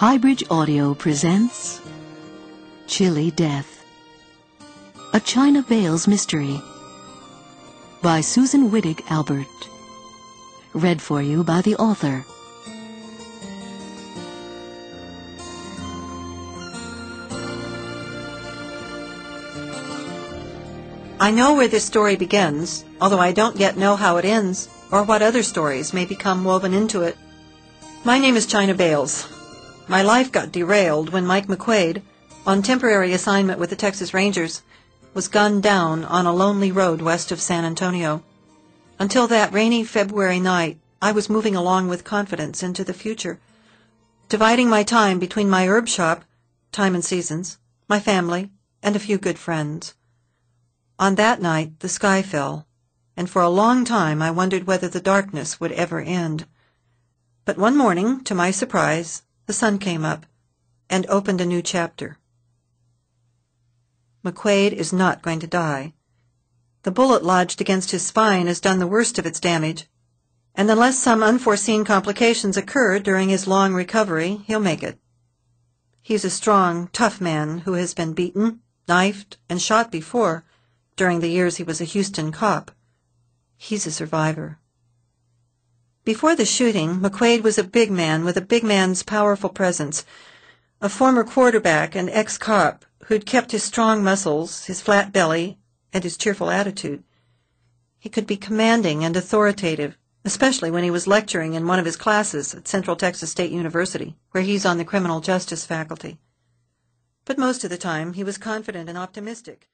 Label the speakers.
Speaker 1: Highbridge Audio presents Chilly Death, A China Vales Mystery by Susan Wittig Albert. Read for you by the author.
Speaker 2: I know where this story begins, although I don't yet know how it ends, or what other stories may become woven into it. My name is China Vales. My life got derailed when Mike McQuaid, on temporary assignment with the Texas Rangers, was gunned down on a lonely road west of San Antonio. Until that rainy February night, I was moving along with confidence into the future, dividing my time between my herb shop, Time and Seasons, my family, and a few good friends. On that night, the sky fell, and for a long time I wondered whether the darkness would ever end. But one morning, to my surprise, the sun came up and opened a new chapter. McQuaid is not going to die. The bullet lodged against his spine has done the worst of its damage, and unless some unforeseen complications occur during his long recovery, he'll make it. He's a strong, tough man who has been beaten, knifed, and shot before during the years he was a Houston cop. He's a survivor. Before the shooting, McQuaid was a big man with a big man's powerful presence, a former quarterback and ex-cop who'd kept his strong muscles, his flat belly, and his cheerful attitude. He could be commanding and authoritative, especially when he was lecturing in one of his classes at Central Texas State University, where he's on the criminal justice faculty. But most of the time, he was confident and optimistic.